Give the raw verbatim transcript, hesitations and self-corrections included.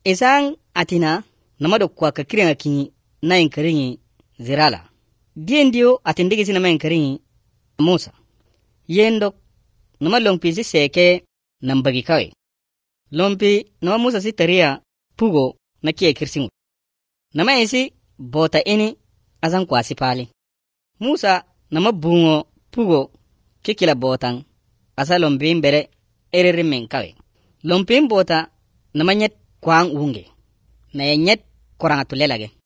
Isang atina namado kwa kakirenga ki na inkaringi zirala. Diendio atindigi sinama inkaringi Musa. Yendo nama lompi si seke nambagi kawe. Lompi nama Musa si taria pugo na kie kirsingu. Nama isi bota ini azang kwa si pali. Musa nama bungo pugo kikila botang asa lompi mbere ererimen kawe. Lompi bota nama nyet kwang unge. Na nyet korang atulelage.